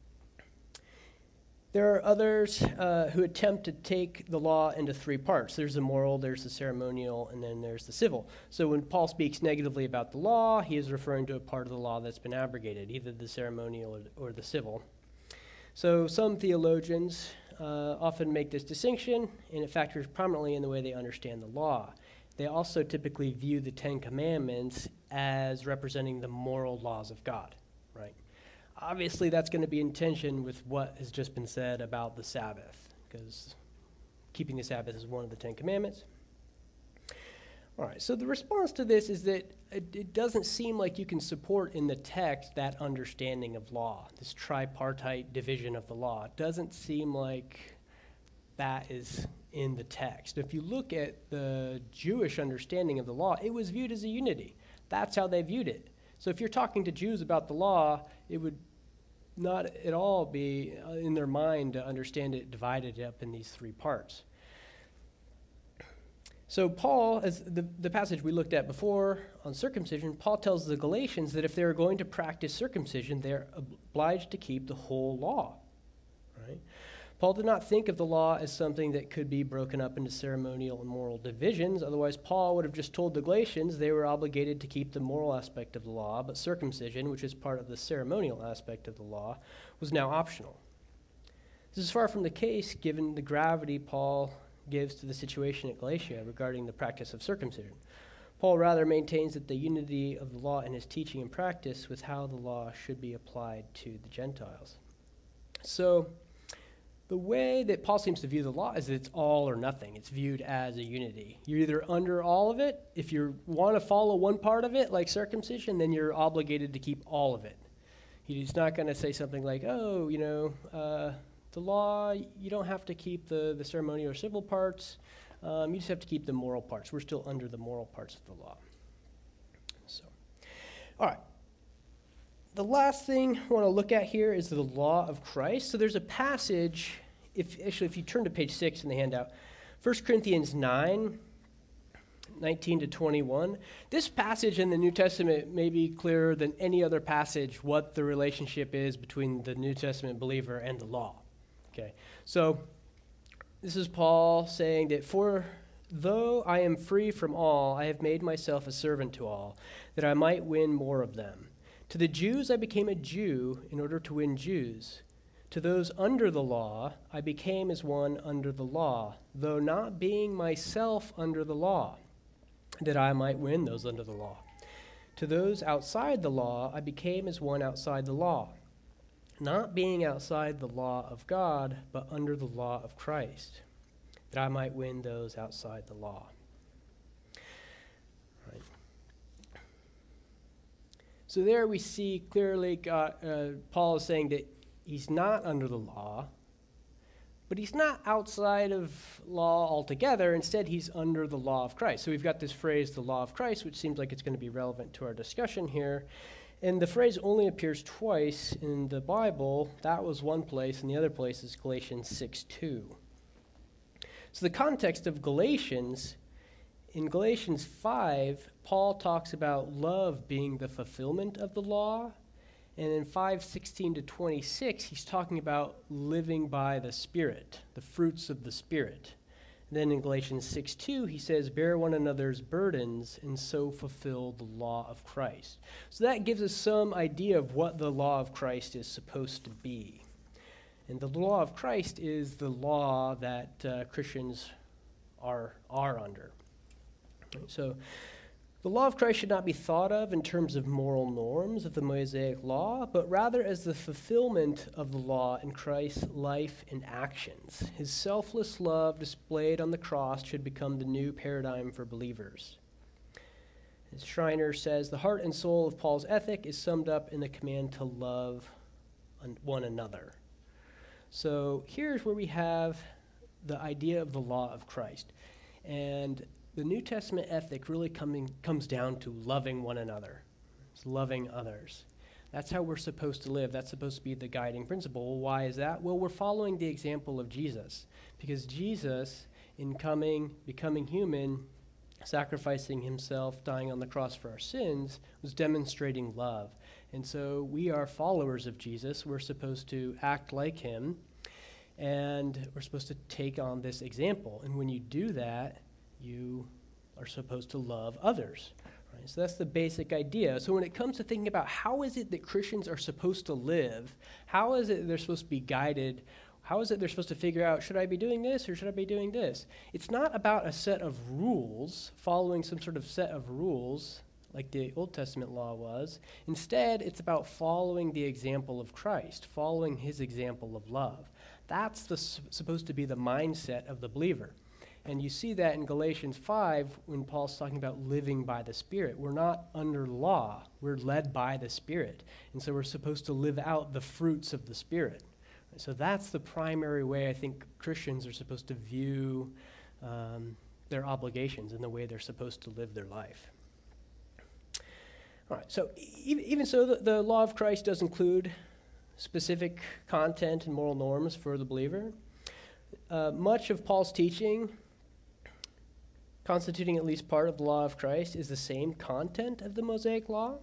There are others uh, who attempt to take the law into three parts. There's the moral, there's the ceremonial, and then there's the civil. So when Paul speaks negatively about the law, he is referring to a part of the law that's been abrogated, either the ceremonial or, or the civil. So some theologians uh, often make this distinction, and it factors prominently in the way they understand the law. They also typically view the Ten Commandments as representing the moral laws of God, right? Obviously, that's going to be in tension with what has just been said about the Sabbath, because keeping the Sabbath is one of the Ten Commandments. All right, so the response to this is that it, it doesn't seem like you can support in the text that understanding of law, this tripartite division of the law. It doesn't seem like that is in the text. If you look at the Jewish understanding of the law, it was viewed as a unity. That's how they viewed it. So if you're talking to Jews about the law, it would not at all be in their mind to understand it divided up in these three parts. So Paul, as the, the passage we looked at before on circumcision, Paul tells the Galatians that if they're going to practice circumcision, they're obliged to keep the whole law, right? Paul did not think of the law as something that could be broken up into ceremonial and moral divisions. Otherwise, Paul would have just told the Galatians they were obligated to keep the moral aspect of the law, but circumcision, which is part of the ceremonial aspect of the law, was now optional. This is far from the case, given the gravity Paul gives to the situation at Galatia regarding the practice of circumcision. Paul rather maintains that the unity of the law in his teaching and practice with how the law should be applied to the Gentiles. So, the way that Paul seems to view the law is that it's all or nothing. It's viewed as a unity. You're either under all of it. If you want to follow one part of it, like circumcision, then you're obligated to keep all of it. He's not going to say something like, oh, you know, uh, the law, you don't have to keep the, the ceremonial or civil parts. Um, you just have to keep the moral parts. We're still under the moral parts of the law. So, all right. The last thing I want to look at here is the law of Christ. So there's a passage, if actually if you turn to page six in the handout, First Corinthians nine, nineteen to twenty-one. This passage in the New Testament may be clearer than any other passage what the relationship is between the New Testament believer and the law. Okay, so this is Paul saying that for though I am free from all, I have made myself a servant to all, that I might win more of them. To the Jews I became a Jew in order to win Jews. To those under the law I became as one under the law, though not being myself under the law, that I might win those under the law. To those outside the law I became as one outside the law, not being outside the law of God, but under the law of Christ, that I might win those outside the law. Right. So there we see clearly God, uh, Paul is saying that he's not under the law, but he's not outside of law altogether. Instead, he's under the law of Christ. So we've got this phrase, the law of Christ, which seems like it's going to be relevant to our discussion here. And the phrase only appears twice in the Bible. That was one place, and the other place is Galatians six two. So the context of Galatians, in Galatians five, Paul talks about love being the fulfillment of the law. And in five sixteen to twenty-six, he's talking about living by the Spirit, the fruits of the Spirit. And then in Galatians six two, he says, bear one another's burdens and so fulfill the law of Christ. So that gives us some idea of what the law of Christ is supposed to be. And the law of Christ is the law that uh, Christians are, are under. So the law of Christ should not be thought of in terms of moral norms of the Mosaic law, but rather as the fulfillment of the law in Christ's life and actions. His selfless love displayed on the cross should become the new paradigm for believers. As Schreiner says, the heart and soul of Paul's ethic is summed up in the command to love one another. So here's where we have the idea of the law of Christ. And the New Testament ethic really coming, comes down to loving one another. It's loving others. That's how we're supposed to live. That's supposed to be the guiding principle. Well, why is that? Well, we're following the example of Jesus. Because Jesus, in coming, becoming human, sacrificing himself, dying on the cross for our sins, was demonstrating love. And so we are followers of Jesus. We're supposed to act like him. And we're supposed to take on this example. And when you do that, you are supposed to love others. Right? So that's the basic idea. So when it comes to thinking about how is it that Christians are supposed to live, how is it they're supposed to be guided, how is it they're supposed to figure out, should I be doing this or should I be doing this? It's not about a set of rules, following some sort of set of rules like the Old Testament law was. Instead, it's about following the example of Christ, following his example of love. That's the, supposed to be the mindset of the believer. And you see that in Galatians five when Paul's talking about living by the Spirit. We're not under law. We're led by the Spirit. And so we're supposed to live out the fruits of the Spirit. So that's the primary way I think Christians are supposed to view um, their obligations and the way they're supposed to live their life. All right, so even, even so, the, the law of Christ does include specific content and moral norms for the believer. Uh, much of Paul's teaching, constituting at least part of the law of Christ, is the same content of the Mosaic law.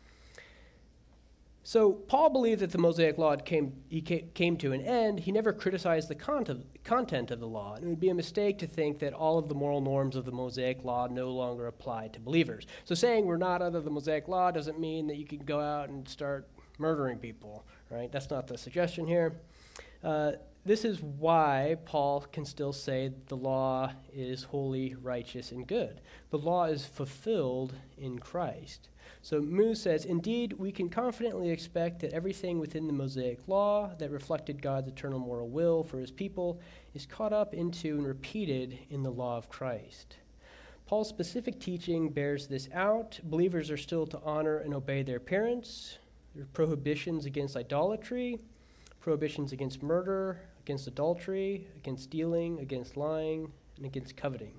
So Paul believed that the Mosaic law came, he came to an end. He never criticized the content, content of the law. And it would be a mistake to think that all of the moral norms of the Mosaic law no longer apply to believers. So saying we're not under the Mosaic law doesn't mean that you can go out and start murdering people, right? That's not the suggestion here. Uh, this is why Paul can still say the law is holy, righteous, and good. The law is fulfilled in Christ. So Moose says, indeed, we can confidently expect that everything within the Mosaic law that reflected God's eternal moral will for his people is caught up into and repeated in the law of Christ. Paul's specific teaching bears this out. Believers are still to honor and obey their parents. There are prohibitions against idolatry, prohibitions against murder, against adultery, against stealing, against lying, and against coveting.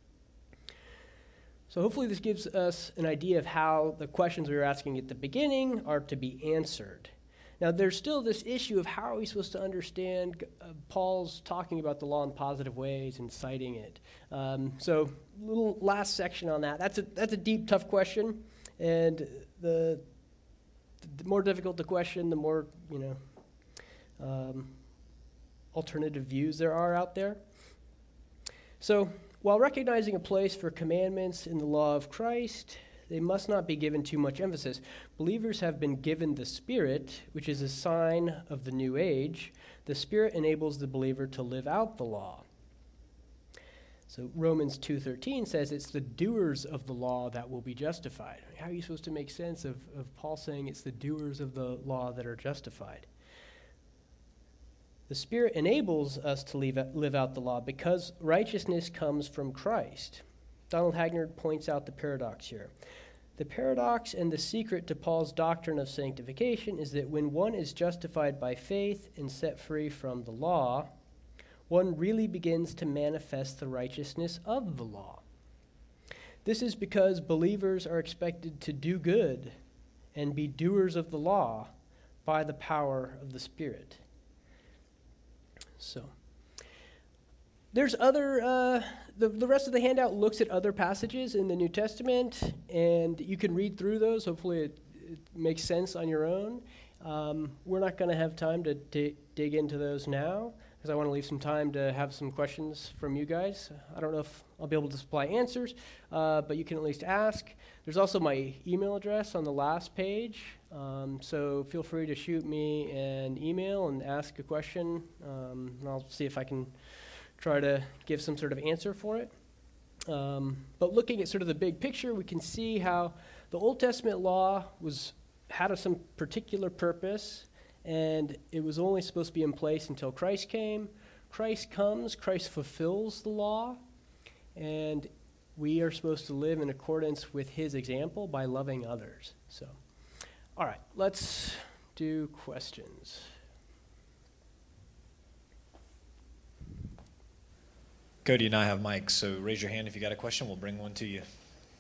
So hopefully this gives us an idea of how the questions we were asking at the beginning are to be answered. Now, there's still this issue of how are we supposed to understand uh, Paul's talking about the law in positive ways and citing it. Um, so little last section on that. That's a, that's a deep, tough question. And the, the more difficult the question, the more, you know, um, alternative views there are out there. So while recognizing a place for commandments in the law of Christ, they must not be given too much emphasis. Believers have been given the Spirit, which is a sign of the new age. The Spirit enables the believer to live out the law. So Romans two thirteen says it's the doers of the law that will be justified. How are you supposed to make sense of, of Paul saying it's the doers of the law that are justified? The Spirit enables us to live, live out the law because righteousness comes from Christ. Donald Hagnard points out the paradox here. The paradox and the secret to Paul's doctrine of sanctification is that when one is justified by faith and set free from the law, one really begins to manifest the righteousness of the law. This is because believers are expected to do good and be doers of the law by the power of the Spirit. So, there's other, uh, the, the rest of the handout looks at other passages in the New Testament, and you can read through those. Hopefully it, it makes sense on your own. Um, we're not going to have time to d- dig into those now, because I want to leave some time to have some questions from you guys. I don't know if I'll be able to supply answers, uh, but you can at least ask. There's also my email address on the last page. Um, so feel free to shoot me an email and ask a question, um, and I'll see if I can try to give some sort of answer for it. Um, but looking at sort of the big picture, we can see how the Old Testament law was had a, some particular purpose, and it was only supposed to be in place until Christ came. Christ comes, Christ fulfills the law, and we are supposed to live in accordance with his example by loving others. So. All right, let's do questions. Cody and I have mics, so raise your hand if you got a question. We'll bring one to you.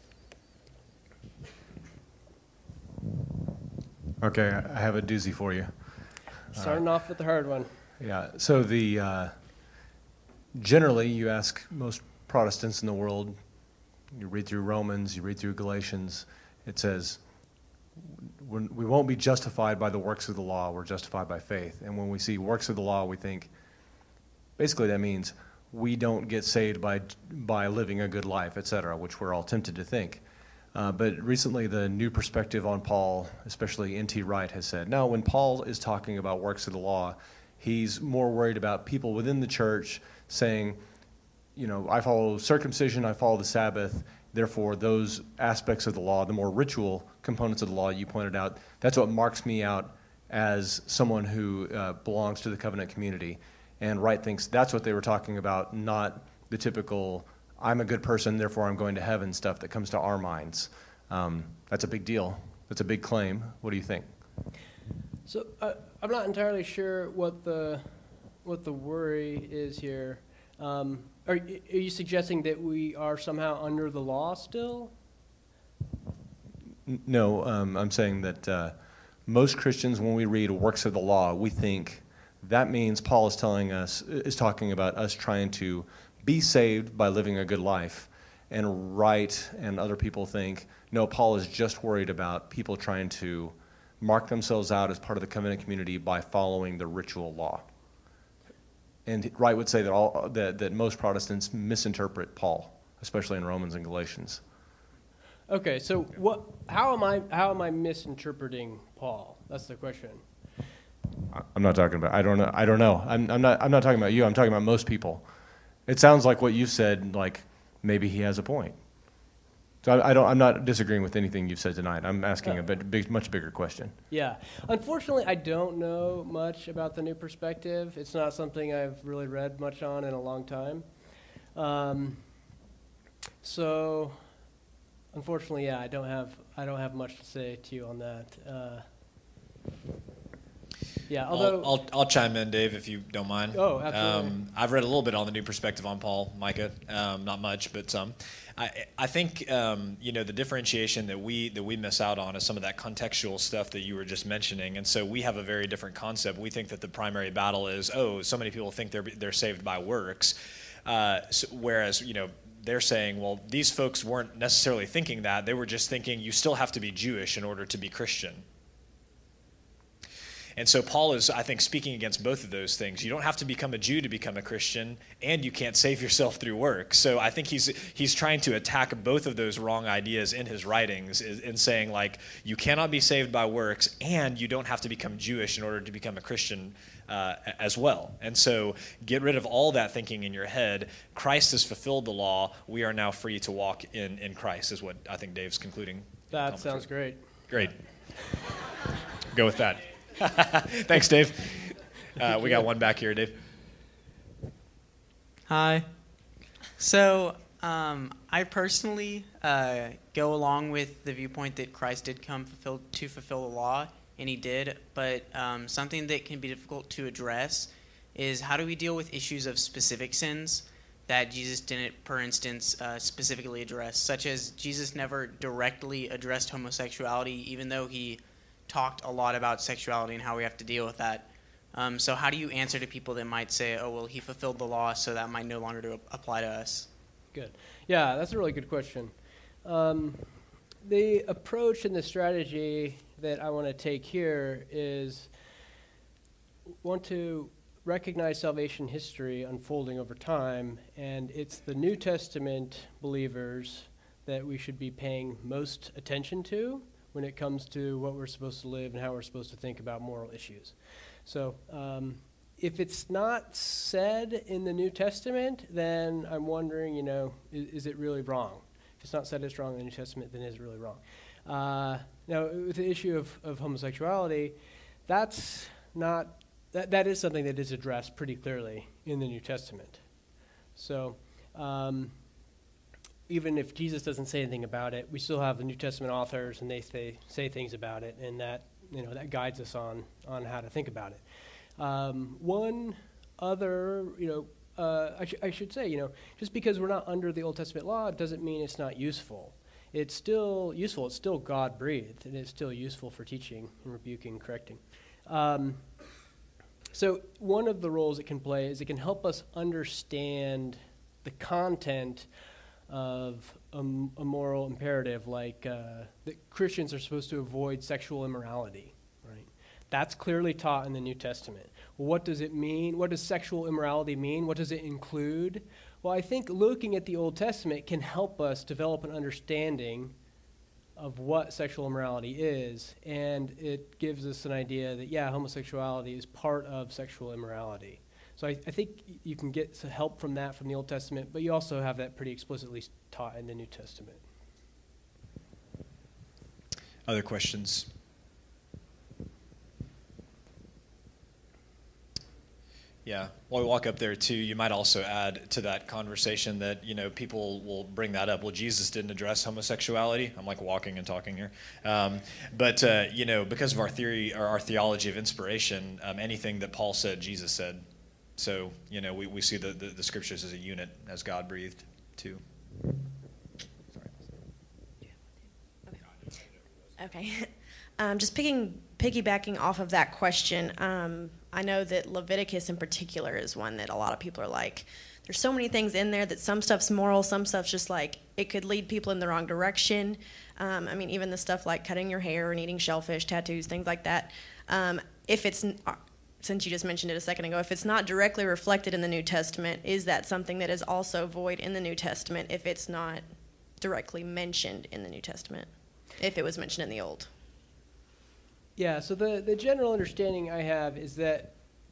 Okay, I have a doozy for you. Starting uh, off with the hard one. Yeah, so the uh, generally you ask most Protestants in the world, you read through Romans, you read through Galatians, it says we won't be justified by the works of the law, we're justified by faith. And when we see works of the law, we think, basically that means we don't get saved by by living a good life, et cetera, which we're all tempted to think. Uh, but recently, the New Perspective on Paul, especially N T Wright, has said, no, when Paul is talking about works of the law, he's more worried about people within the church saying, you know, I follow circumcision, I follow the Sabbath, therefore those aspects of the law, the more ritual components of the law you pointed out, that's what marks me out as someone who uh, belongs to the covenant community. And Wright thinks that's what they were talking about, not the typical I'm a good person, therefore I'm going to heaven stuff that comes to our minds. Um, that's a big deal. That's a big claim. What do you think? So uh, I'm not entirely sure what the what the worry is here. Um, are, are you suggesting that we are somehow under the law still? No, um, I'm saying that uh, most Christians, when we read works of the law, we think that means Paul is telling us, is talking about us trying to be saved by living a good life. And Wright and other people think, no, Paul is just worried about people trying to mark themselves out as part of the covenant community by following the ritual law. And Wright would say that all that, that most Protestants misinterpret Paul, especially in Romans and Galatians. Okay, so what? How am I? How am I misinterpreting Paul? That's the question. I'm not talking about. I don't know. I don't know. I'm, I'm not. I'm not talking about you. I'm talking about most people. It sounds like what you said. Like maybe he has a point. So I, I don't. I'm not disagreeing with anything you've said tonight. I'm asking a bit, big, much bigger question. Yeah. Unfortunately, I don't know much about the New Perspective. It's not something I've really read much on in a long time. Um, so, unfortunately, yeah, I don't have. I don't have much to say to you on that. Uh, Yeah, although I'll, I'll I'll chime in, Dave, if you don't mind. Oh, absolutely. Um, I've read a little bit on the New Perspective on Paul, Micah. Um, not much, but some. I I think um, you know the differentiation that we that we miss out on is some of that contextual stuff that you were just mentioning, and so we have a very different concept. We think that the primary battle is oh, so many people think they're they're saved by works, uh, so, whereas you know. They're saying, well, these folks weren't necessarily thinking that. They were just thinking you still have to be Jewish in order to be Christian. And so Paul is, I think, speaking against both of those things. You don't have to become a Jew to become a Christian, and you can't save yourself through work. So I think he's he's trying to attack both of those wrong ideas in his writings, in saying, like, you cannot be saved by works, and you don't have to become Jewish in order to become a Christian uh, as well. And so get rid of all that thinking in your head. Christ has fulfilled the law. We are now free to walk in, in Christ, is what I think Dave's concluding. That sounds great. Great. Go with that. Thanks, Dave. Uh, we got one back here, Dave. Hi. So um, I personally uh, go along with the viewpoint that Christ did come fulfill, to fulfill the law, and he did. But um, something that can be difficult to address is how do we deal with issues of specific sins that Jesus didn't, for instance, uh, specifically address, such as Jesus never directly addressed homosexuality, even though he talked a lot about sexuality and how we have to deal with that. Um, so how do you answer to people that might say, oh, well, he fulfilled the law, so that might no longer do, apply to us? Good. Yeah, that's a really good question. Um, the approach and the strategy that I want to take here is want to recognize salvation history unfolding over time, and it's the New Testament believers that we should be paying most attention to when it comes to what we're supposed to live and how we're supposed to think about moral issues. So um, if it's not said in the New Testament, then I'm wondering, you know, is, is it really wrong? If it's not said as strong in the New Testament, then is it really wrong? Uh, now, with the issue of, of homosexuality, that's not, that, that is something that is addressed pretty clearly in the New Testament. So, um, even if Jesus doesn't say anything about it, we still have the New Testament authors, and they say, say things about it, and that you know that guides us on on how to think about it. Um, one other you know uh, I, sh- I should say, you know, just because we're not under the Old Testament law doesn't mean it's not useful. It's still useful. It's still God-breathed, and it's still useful for teaching and rebuking and correcting. Um, so one of the roles it can play is it can help us understand the content of a, a moral imperative, like uh, that Christians are supposed to avoid sexual immorality, right? That's clearly taught in the New Testament. Well, what does it mean? What does sexual immorality mean? What does it include? Well, I think looking at the Old Testament can help us develop an understanding of what sexual immorality is, and it gives us an idea that, yeah, homosexuality is part of sexual immorality. So I, I think you can get some help from that from the Old Testament, but you also have that pretty explicitly taught in the New Testament. Other questions? Yeah, while we walk up there too, you might also add to that conversation that, you know, people will bring that up. Well, Jesus didn't address homosexuality. I'm like walking and talking here. Um, but, uh, you know, because of our theory or our theology of inspiration, um, anything that Paul said, Jesus said. So, you know, we, we see the, the, the scriptures as a unit, as God breathed too. Okay. Um, just picking, piggybacking off of that question, um, I know that Leviticus in particular is one that a lot of people are like, there's so many things in there that some stuff's moral, some stuff's just like, it could lead people in the wrong direction. Um, I mean, even the stuff like cutting your hair and eating shellfish, tattoos, things like that. Um, if it's, since you just mentioned it a second ago, if it's not directly reflected in the New Testament, is that something that is also void in the New Testament if it's not directly mentioned in the New Testament, if it was mentioned in the Old? Yeah, so the, the general understanding I have is that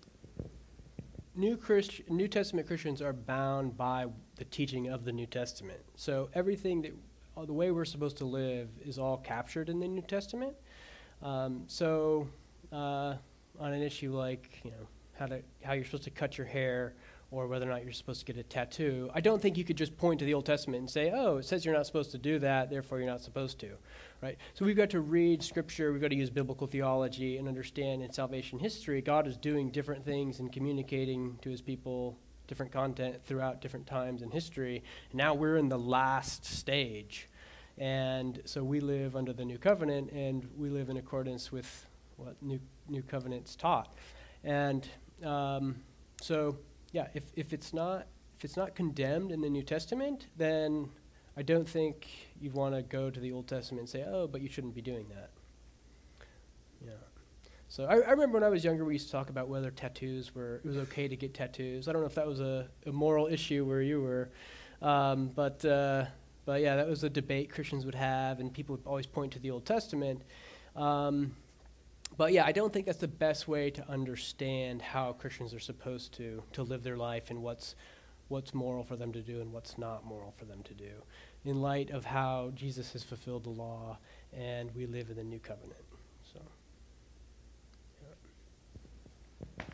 New Christ, New Testament Christians are bound by the teaching of the New Testament. So everything that, the way we're supposed to live is all captured in the New Testament. Um, so uh, on an issue like, you know, how to how you're supposed to cut your hair or whether or not you're supposed to get a tattoo, I don't think you could just point to the Old Testament and say, oh, it says you're not supposed to do that, therefore you're not supposed to, right? So we've got to read Scripture, we've got to use biblical theology and understand in salvation history, God is doing different things and communicating to his people different content throughout different times in history. And now we're in the last stage. And so we live under the New Covenant, and we live in accordance with what New, New Covenant's taught. And um, so... Yeah, if, if it's not if it's not condemned in the New Testament, then I don't think you want to go to the Old Testament and say, oh, but you shouldn't be doing that. Yeah. So I, I remember when I was younger, we used to talk about whether tattoos were, it was okay to get tattoos. I don't know if that was a, a moral issue where you were, um, but uh, but yeah, that was a debate Christians would have, and people would always point to the Old Testament. Um, But yeah, I don't think that's the best way to understand how Christians are supposed to to live their life and what's what's moral for them to do and what's not moral for them to do, in light of how Jesus has fulfilled the law and we live in the New Covenant. So, yeah.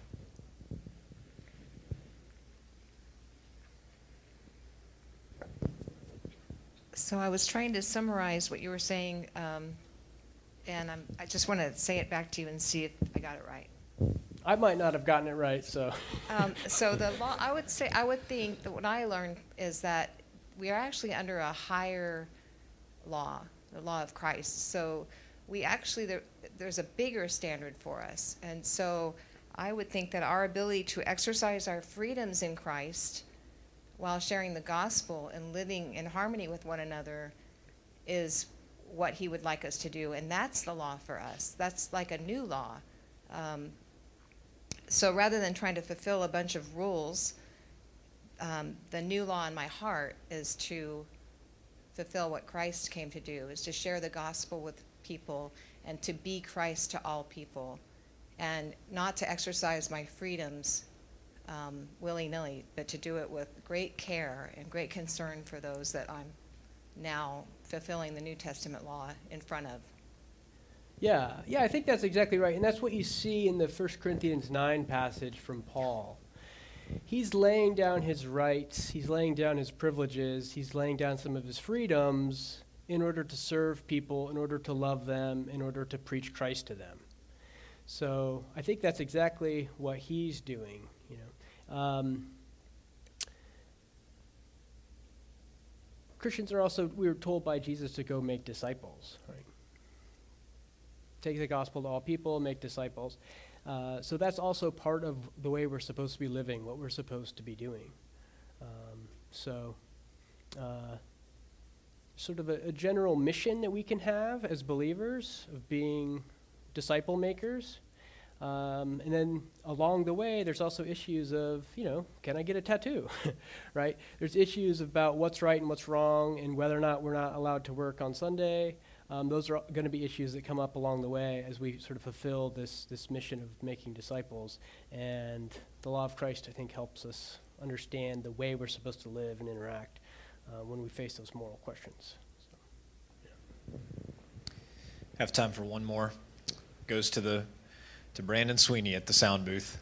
So I was trying to summarize what you were saying. Um, And I'm, I just want to say it back to you and see if I got it right. I might not have gotten it right, so. Um, so the law, I would say, I would think that what I learned is that we are actually under a higher law, the law of Christ. So we actually, there, there's a bigger standard for us. And so I would think that our ability to exercise our freedoms in Christ while sharing the gospel and living in harmony with one another is what he would like us to do, and that's the law for us. That's like a new law. Um, so rather than trying to fulfill a bunch of rules, um, the new law in my heart is to fulfill what Christ came to do, is to share the gospel with people and to be Christ to all people, and not to exercise my freedoms um, willy-nilly, but to do it with great care and great concern for those that I'm now fulfilling the New Testament law in front of. Yeah, yeah, I think that's exactly right. And that's what you see in the First Corinthians nine passage from Paul. He's laying down his rights, he's laying down his privileges, he's laying down some of his freedoms in order to serve people, in order to love them, in order to preach Christ to them. So I think that's exactly what he's doing, you know. Um, Christians are also, we were told by Jesus to go make disciples, right? Take the gospel to all people, make disciples. Uh, so that's also part of the way we're supposed to be living, what we're supposed to be doing. Um, so uh, sort of a, a general mission that we can have as believers of being disciple makers. Um, and then along the way, there's also issues of, you know, can I get a tattoo, right? There's issues about what's right and what's wrong and whether or not we're not allowed to work on Sunday. Um, those are going to be issues that come up along the way as we sort of fulfill this this mission of making disciples. And the law of Christ, I think, helps us understand the way we're supposed to live and interact uh, when we face those moral questions. So, yeah. Have time for one more. Goes to the to Brandon Sweeney at the sound booth.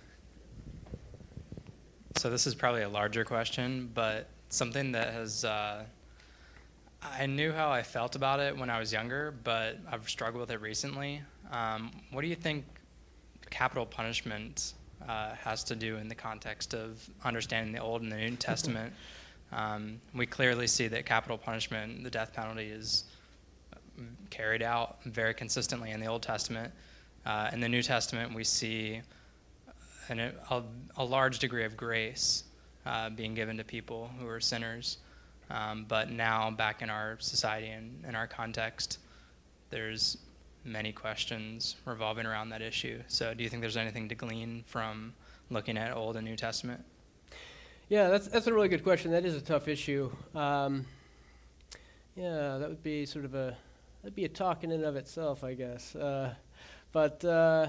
So this is probably a larger question, but something that has, uh, I knew how I felt about it when I was younger, but I've struggled with it recently. Um, what do you think capital punishment uh, has to do in the context of understanding the Old and the New Testament? Um, we clearly see that capital punishment, the death penalty, is carried out very consistently in the Old Testament. Uh, in the New Testament, we see an, a, a large degree of grace uh, being given to people who are sinners. Um, but now, back in our society and in our context, there's many questions revolving around that issue. So do you think there's anything to glean from looking at Old and New Testament? Yeah, that's that's a really good question. That is a tough issue. Um, yeah, that would be sort of a that'd be a talk in and of itself, I guess. Uh, but uh,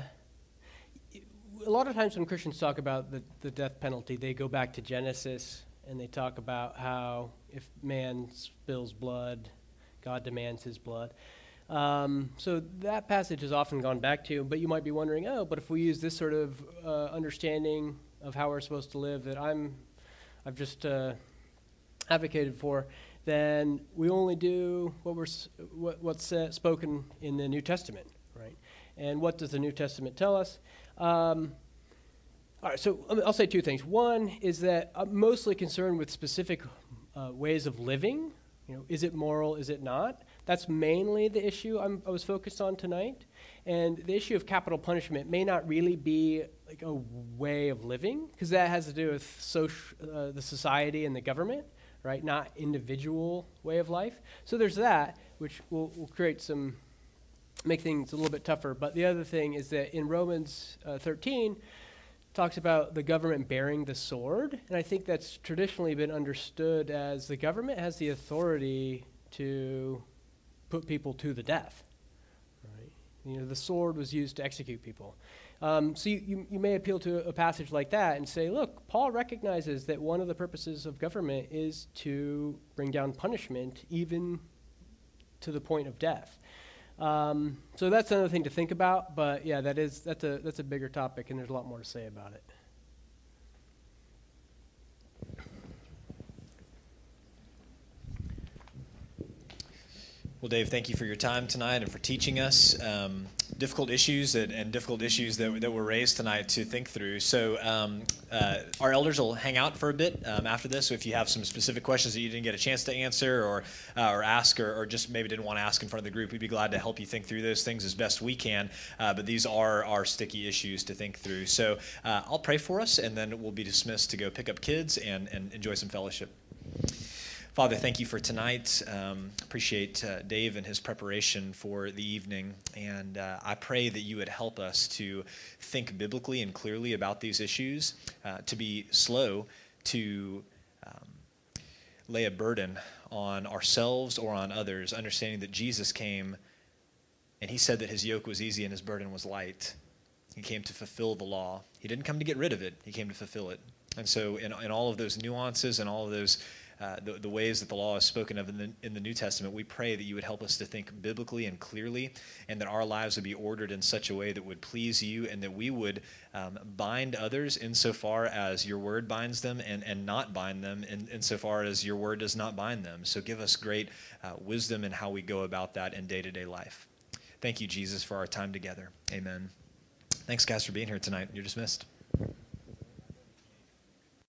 a lot of times when Christians talk about the, the death penalty, they go back to Genesis and they talk about how if man spills blood, God demands his blood. Um, so that passage is often gone back to, but you might be wondering, oh, but if we use this sort of uh, understanding of how we're supposed to live that I'm, I've just uh, advocated for, then we only do what we're what, what's uh, spoken in the New Testament, right? And what does the New Testament tell us? Um, all right, so I'll say two things. One is that I'm mostly concerned with specific uh, ways of living. You know, is it moral? Is it not? That's mainly the issue I'm, I was focused on tonight. And the issue of capital punishment may not really be like a way of living, because that has to do with social, uh, the society and the government, right? Not individual way of life. So there's that, which will, will create some, make things a little bit tougher. But the other thing is that in Romans uh, thirteen, talks about the government bearing the sword, and I think that's traditionally been understood as the government has the authority to put people to the death. Right? You know, the sword was used to execute people. Um, so you, you, you may appeal to a passage like that and say, look, Paul recognizes that one of the purposes of government is to bring down punishment, even to the point of death. Um, so that's another thing to think about, but yeah, that is that's a that's a bigger topic, and there's a lot more to say about it. Well, Dave, thank you for your time tonight and for teaching us um, difficult issues and, and difficult issues that, that were raised tonight to think through. So um, uh, our elders will hang out for a bit um, after this. So if you have some specific questions that you didn't get a chance to answer or uh, or ask or, or just maybe didn't want to ask in front of the group, we'd be glad to help you think through those things as best we can. Uh, but these are our sticky issues to think through. So uh, I'll pray for us, and then we'll be dismissed to go pick up kids and, and enjoy some fellowship. Father, thank you for tonight. Um, appreciate uh, Dave and his preparation for the evening. And uh, I pray that you would help us to think biblically and clearly about these issues, uh, to be slow to um, lay a burden on ourselves or on others, understanding that Jesus came and he said that his yoke was easy and his burden was light. He came to fulfill the law. He didn't come to get rid of it. He came to fulfill it. And so in, in all of those nuances and all of those Uh, the, the ways that the law is spoken of in the, in the New Testament, we pray that you would help us to think biblically and clearly, and that our lives would be ordered in such a way that would please you, and that we would um, bind others insofar as your word binds them, and, and not bind them in, insofar as your word does not bind them. So give us great uh, wisdom in how we go about that in day-to-day life. Thank you, Jesus, for our time together. Amen. Thanks, guys, for being here tonight. You're dismissed.